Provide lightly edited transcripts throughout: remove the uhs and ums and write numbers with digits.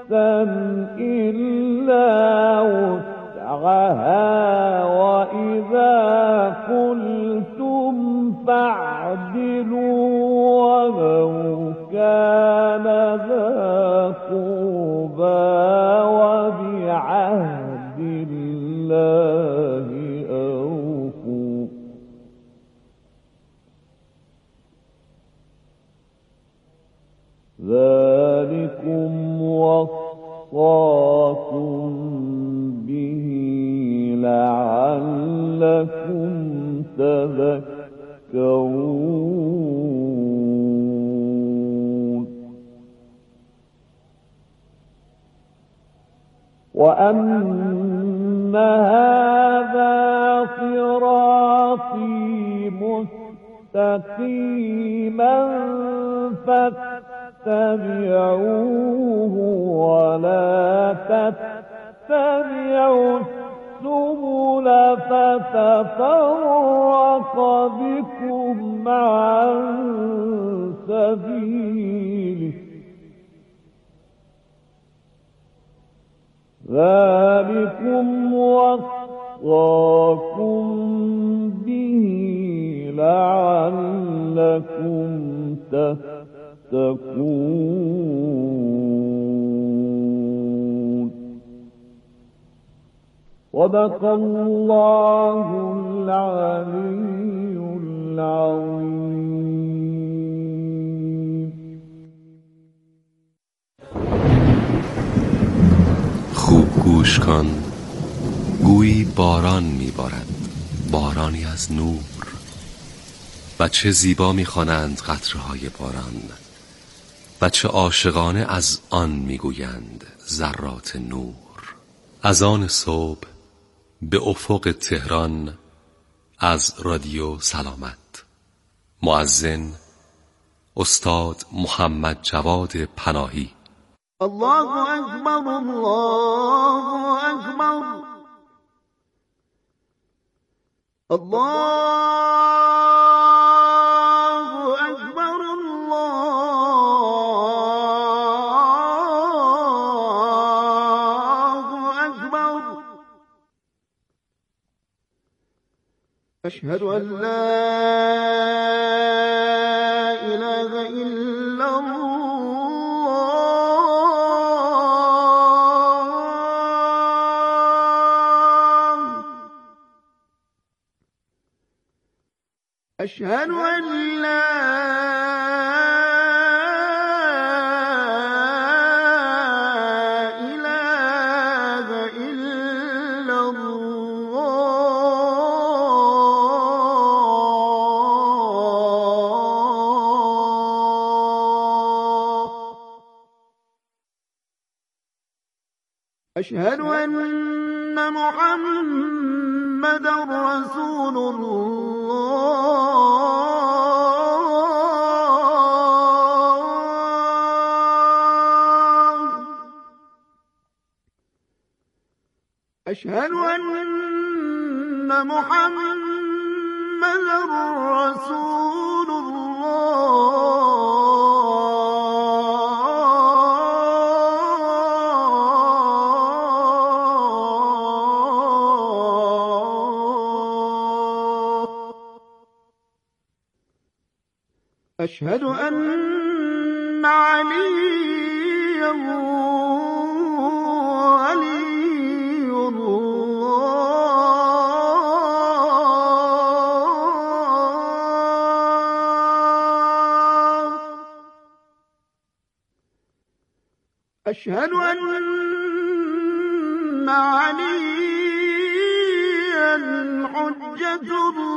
إلا وسعها وإذا قلتم فاعدلوا ولو كان ذا قربى وبعهد الله أوفوا ذلكم وصاكم به لعلكم تذكرون وأن هذا صراطي مستقيما فاتبعوه ولا تتبعوا السبل فتفرق بكم عن سبيله ذلكم وصاكم به لعلكم تتقون صدق الله العلي العظيم. خوب گوش کن، گویی باران میبارد، بارانی از نور، و چه زیبا میخوانند قطره‌های باران، و چه عاشقانه از آن میگویند ذرات نور. از آن صبح به افق تهران از رادیو سلامت. مؤذن استاد محمد جواد پناهی. الله اکبر الله اکبر الله اکبر الله اکبر اشهد ان لا اله الا أشهد أن لا إله إلا الله أشهد أن محمدا رسول الله أشهد أن محمدا رسول الله أشهد أن عليا ولي الله أشهد أن عليا حجة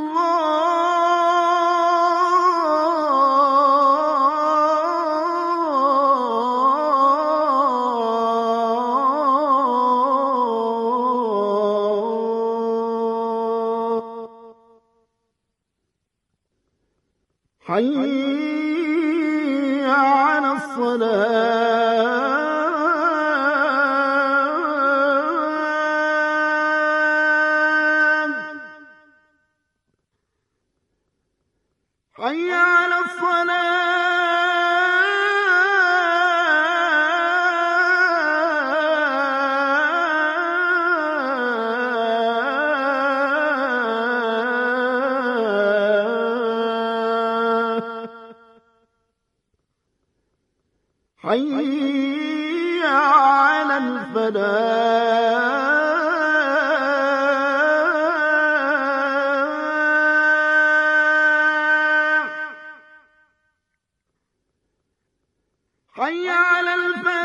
حي على الصلاة حي على الصلاة حي على الفلاح حي على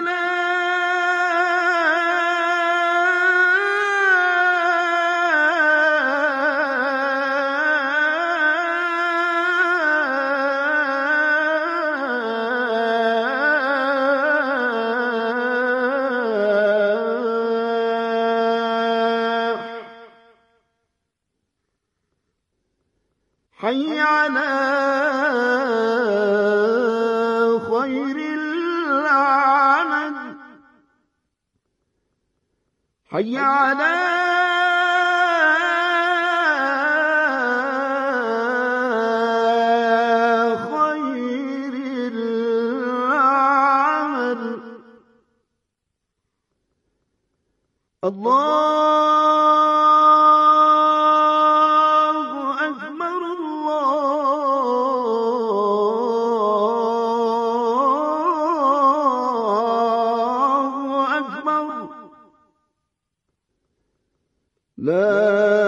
حي على خير العمل حي على خير العمل لا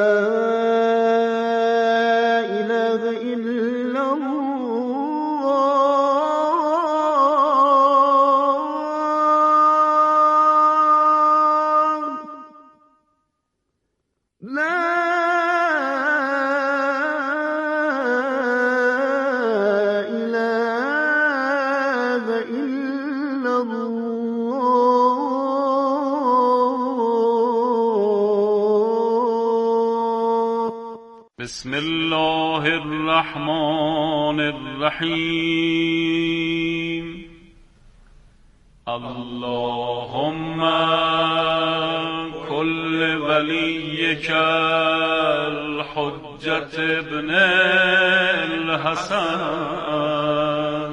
إله إلا الله لا إله إلا بسم الله الرحمن الرحيم اللهم كل وليك الحجة ابن الحسن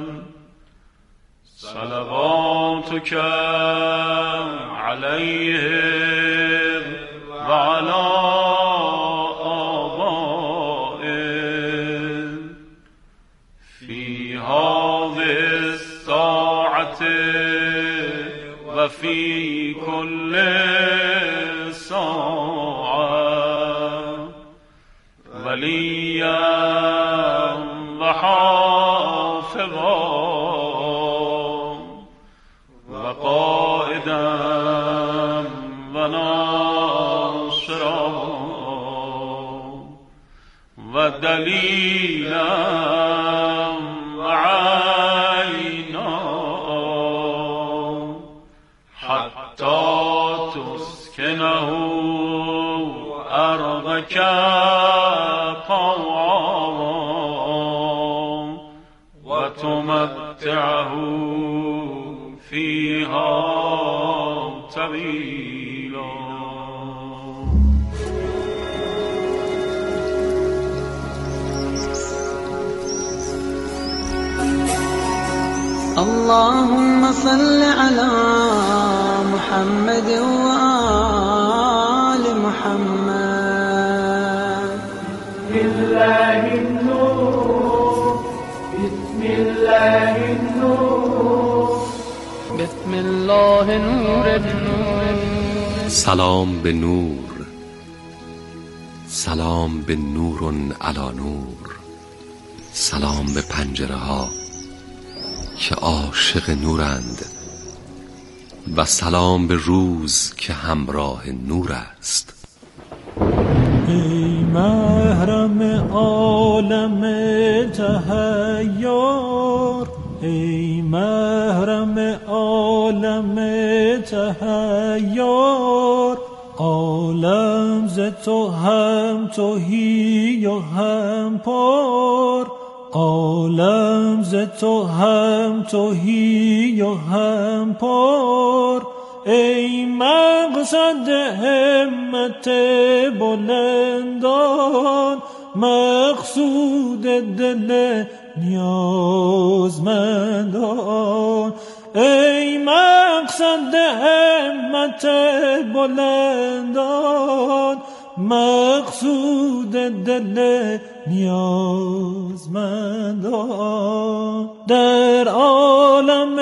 صلواتك عليه وعلى وفي كل ساعة وليا وحافظا وقائدا وناصرا ودليلا تسكنه أرضك طوعا وتمتعه فيها طويلا اللهم صل على محمد وآل محمد بالله النور بسم الله النور بسم الله نور النور سلام به نور، سلام به نور علی نور، سلام به پنجره ها که عاشق نورند و سلام به روز که همراه نور است. ای محرم عالم تحیر، ای محرم عالم تحیر، عالم ز تو هم تهی و هم پر، عالم ز تو هم تهی و هم پر. ای مقصد همت بلندان، مقصود دل نیازمندان. ای مقصد همت بلندان، مقصود دل نیازمندان. در عالم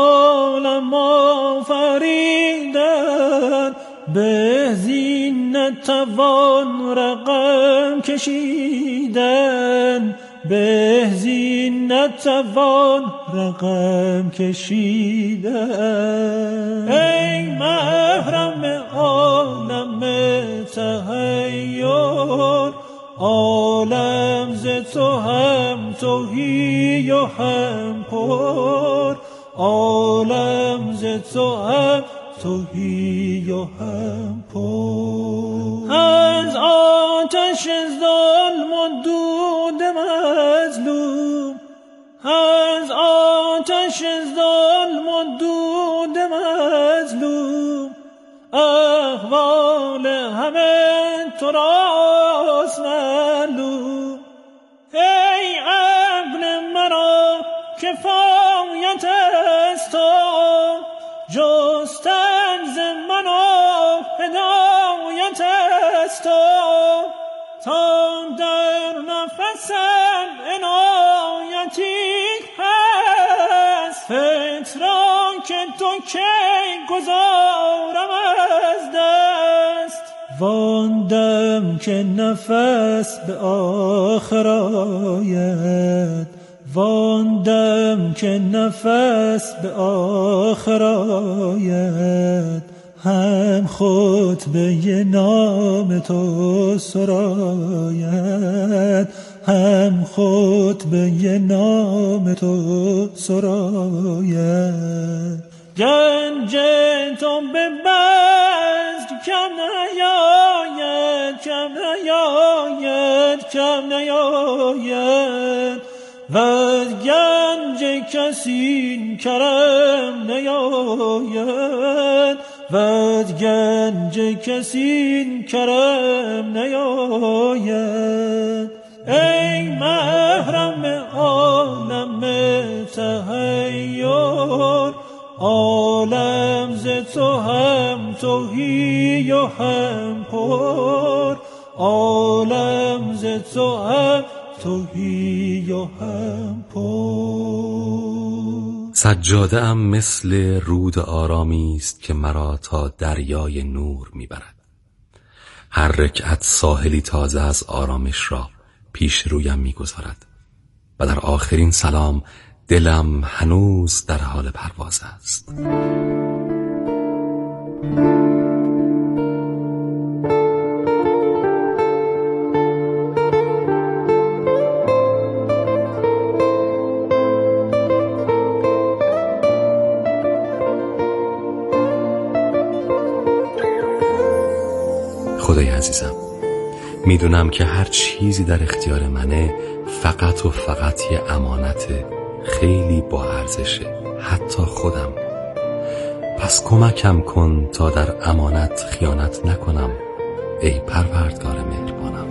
آفریدن به زین نتوان رقم کشیدن، به زین نتوان رقم کشیدن. ای محرم عالم تحیر، عالم ز تو هم تهی و هم پر، عالم ز تو هم تهی و هم پر. از آتش ظلم و دود مظلوم، از آتش ظلم و دود مظلوم، احوال همه تو راست معلوم. ای عقل مرا کفایت است تو، جستن ز من و هدایت است تو، تا در نفسم عنایتی هست، فتراک تو کی گذارم از دست. وان دم که نفس به آخر آید، وان دم که نفس به آخر آید، هم خطبه نام تو سراید، هم خطبه نام تو سراید. گنج تو به بزم کم نیاید، کم نیاید، کم نیاید، و از گنج کسی کرم نیاید، و از گنج کسی کرم نیاید. ای محرم عالم تحیر، عالم ز تو هم تهی و هم پر، عالم ز تو هم تهی و هم پر. سجاده ام مثل رود آرامی است که مرا تا دریای نور میبرد. هر رکعت ساحلی تازه از آرامش را پیش رویم میگذارد و در آخرین سلام دلم هنوز در حال پرواز است. خدای عزیزم، میدونم که هر چیزی در اختیار منه فقط و فقط یه امانت خیلی با ارزشه، حتی خودم. پس کمکم کن تا در امانت خیانت نکنم ای پروردگار مهربانم.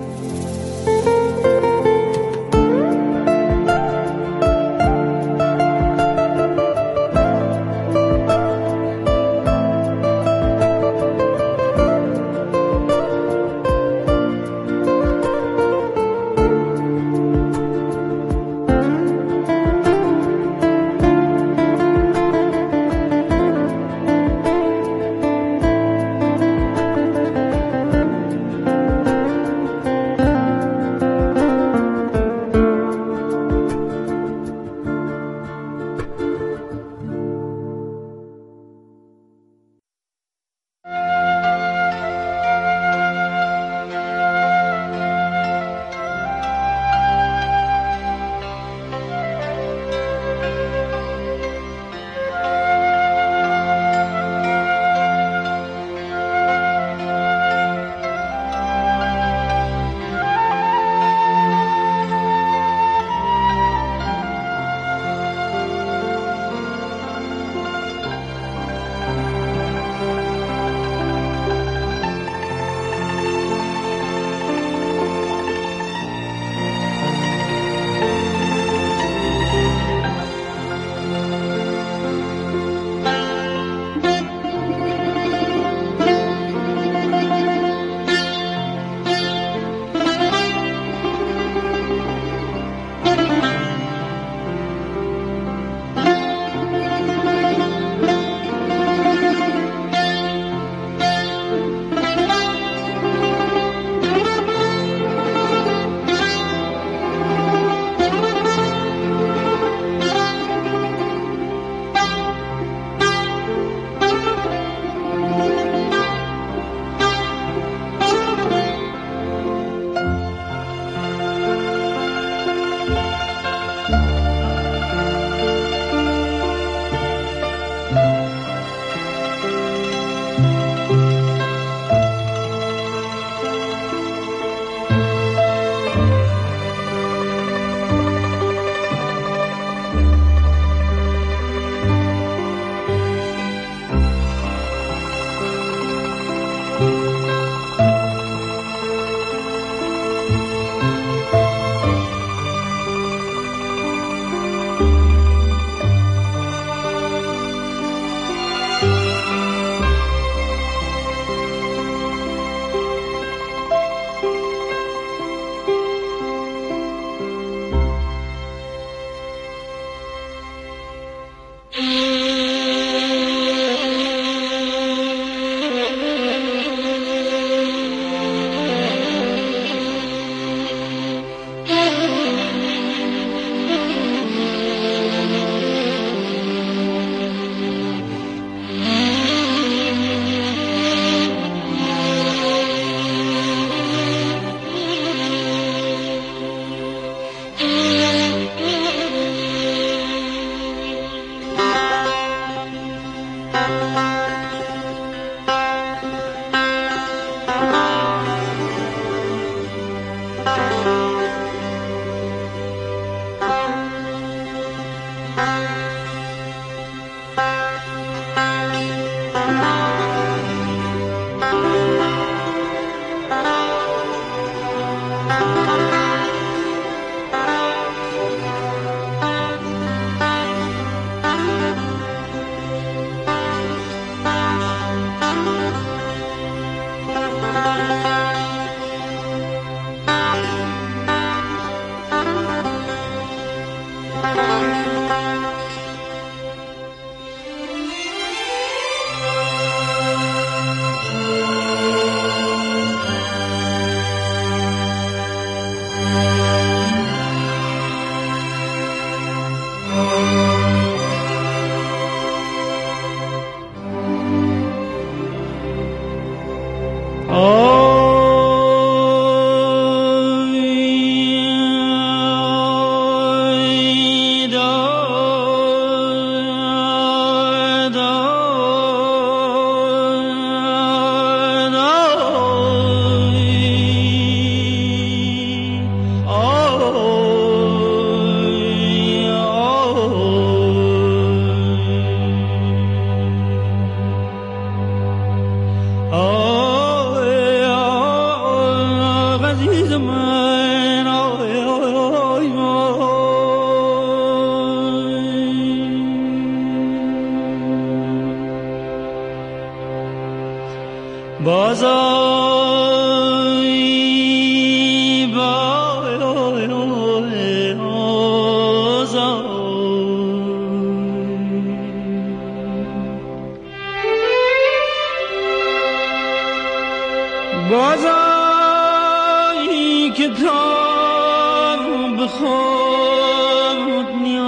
بازایی که تا به خود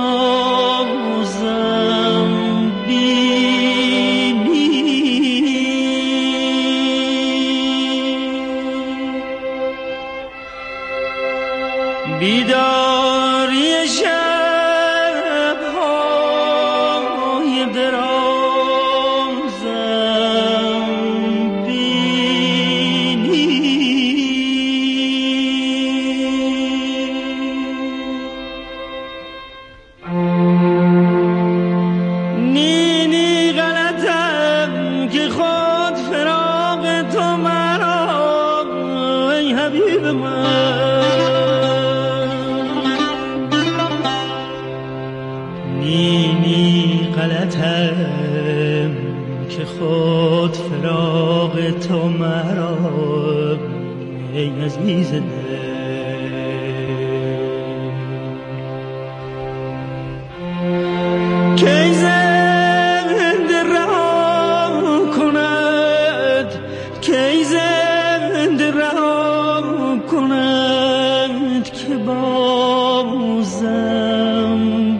نیازم بینی بیداری شب‌های درازم بینی نی غلطم که خود فراق تو مرا ای حبیب من نی غلطم که خود فراق تو مرا ای عزیز دل کی زنده رها کند کی زنده رها کند که بازم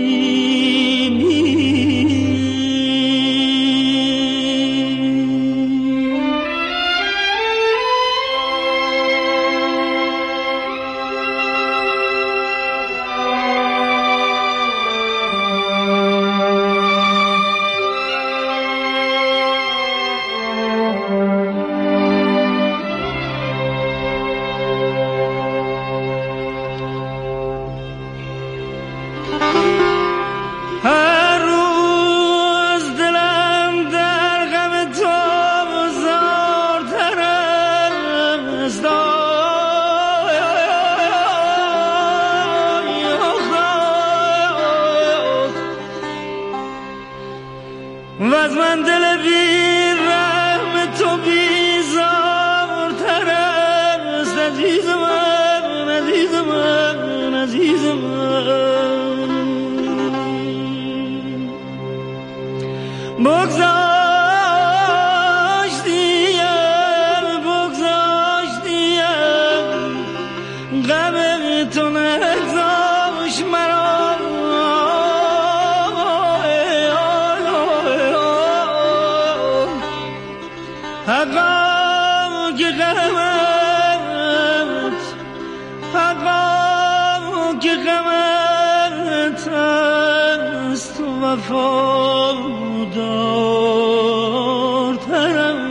هر روز دلم در غم تو زارتر است و از من دل بی رحم تو بیزارتر است عزیز من عزیز من عزیز من بگذاشتیم غم تو نگذاشت مرا حقا که غمت حقا که غمت است وفادارترم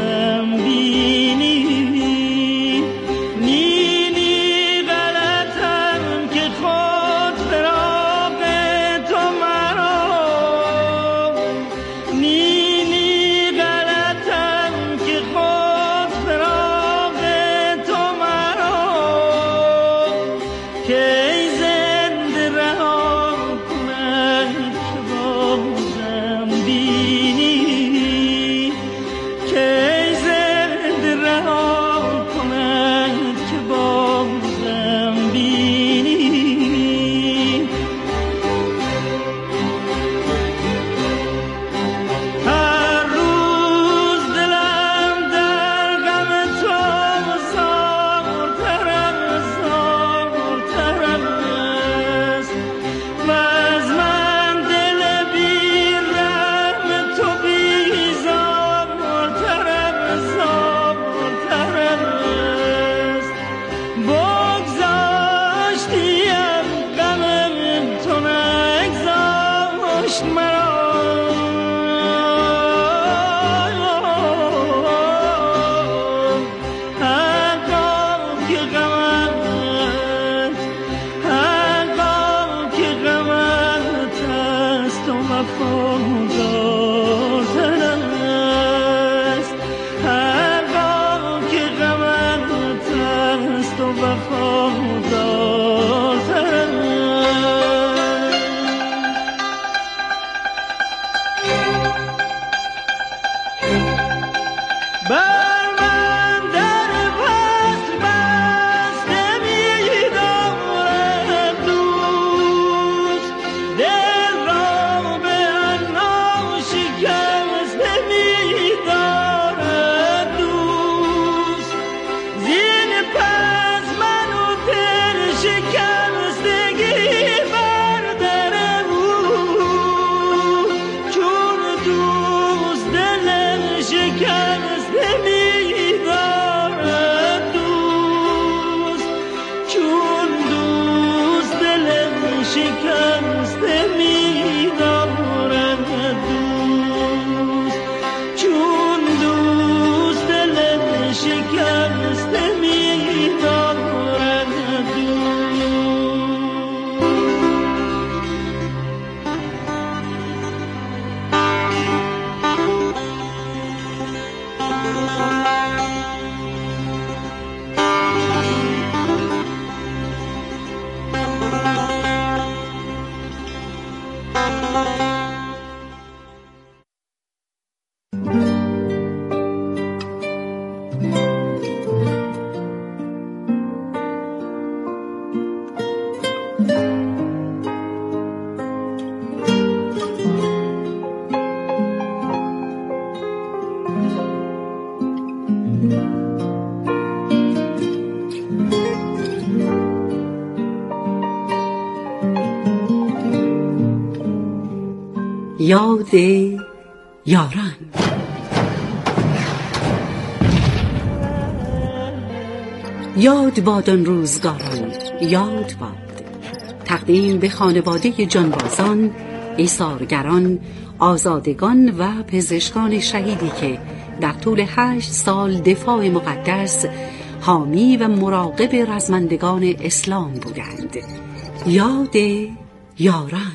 غلطم که زنده رها کند که بازم بینی، که زنده رها کند که بازم بینی. هر روز دلم در غم تو زارتر است و از من دل بی رحم تو بیزارتر است. بگذاشتیم غم تو نگذاشت مرا، هرگاه که غمت است و وفادارتر است، هرگاه که غمت است و وفادارتر است. بر من در وصل بسته می‌دارد دوست، دل را به عنا شکسته می‌دارد دوست. زین پس من و دل شکستگی بر در او، چون دوست دل شکسته می‌دارد دوست، چون دوست دل شکسته می‌دارد دوست، چون دوست دل شکسته می‌دارد دوست. یاد یاران. یاد باد آن روزگاران، یاد باد. تقدیم به خانواده جانبازان، ایثارگران، آزادگان و پزشکان شهیدی که در طول 8 سال دفاع مقدس، حامی و مراقب رزمندگان اسلام بودند. یاد یاران.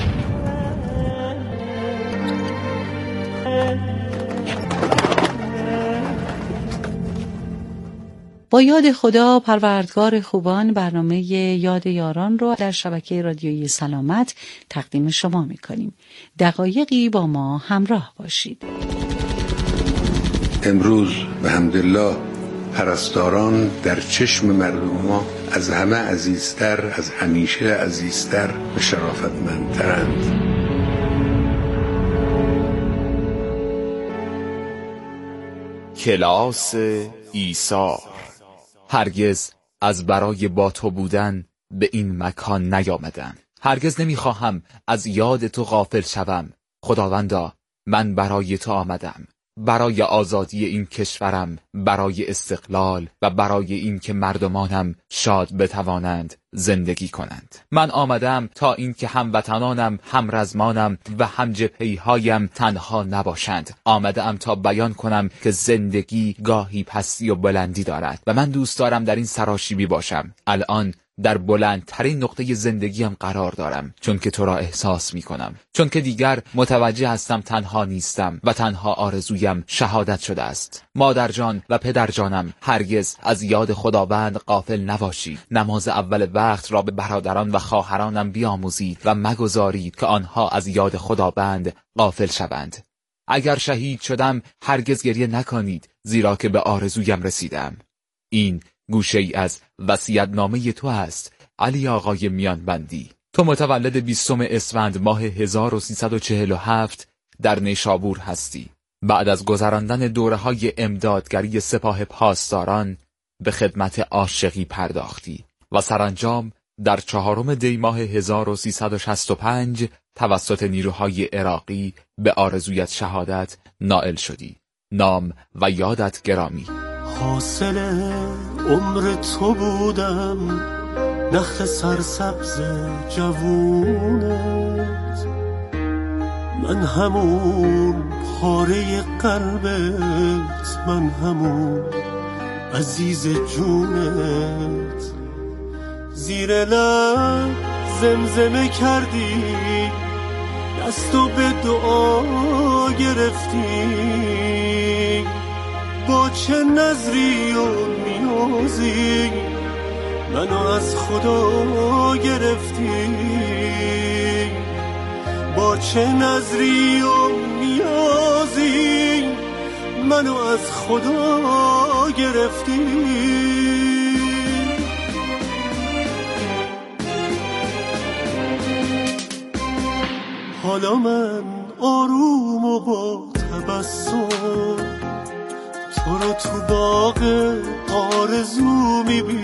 با یاد خدا پروردگار خوبان، برنامه یاد یاران رو در شبکه رادیویی سلامت تقدیم شما می‌کنیم. دقایقی با ما همراه باشید. امروز به حمدالله پرستاران در چشم مردم ما از همه عزیزتر، از همیشه عزیزتر و شرافتمندترند. کلاس ایثار. هرگز از برای با تو بودن به این مکان نیامدم. هرگز نمیخواهم از یاد تو غافل شوم. خداوندا، من برای تو آمدم، برای آزادی این کشورم، برای استقلال و برای این که مردمانم شاد بتوانند زندگی کنند. من آمدم تا این که هموطنانم، همرزمانم و همجبهه‌هایم تنها نباشند. آمدم تا بیان کنم که زندگی گاهی پستی و بلندی دارد و من دوست دارم در این سراشیبی باشم. الان در بلندترین نقطه زندگیم قرار دارم، چون که تو را احساس می کنم، چون که دیگر متوجه هستم تنها نیستم و تنها آرزویم شهادت شده است. مادر جان و پدر جانم، هرگز از یاد خداوند غافل نباشید. نماز اول وقت را به برادران و خواهرانم بیاموزید و مگذارید که آنها از یاد خداوند غافل شوند. اگر شهید شدم هرگز گریه نکنید، زیرا که به آرزویم رسیدم. این گوشه ای از وصیت‌نامه تو است، علی آقای میانبندی. تو متولد 20 اسفند ماه 1347 در نیشابور هستی. بعد از گذراندن دوره‌های امدادگری سپاه پاسداران به خدمت عاشقی پرداختی و سرانجام در 4 دی ماه 1365 توسط نیروهای عراقی به آرزویت شهادت نائل شدی. نام و یادت گرامی. حاصل عمر تو بودم، نخل سرسبز جوونت، من همون پاره قلبت، من همون عزیز جونت. زیر لب زمزمه کردی، دستو به دعا گرفتی، با چه نظری و نیازی منو از خدا گرفتی، با چه نظری و نیازی منو از خدا گرفتی. حالا من آروم و با تبسم تو رو تو باغ آرزو میبینم.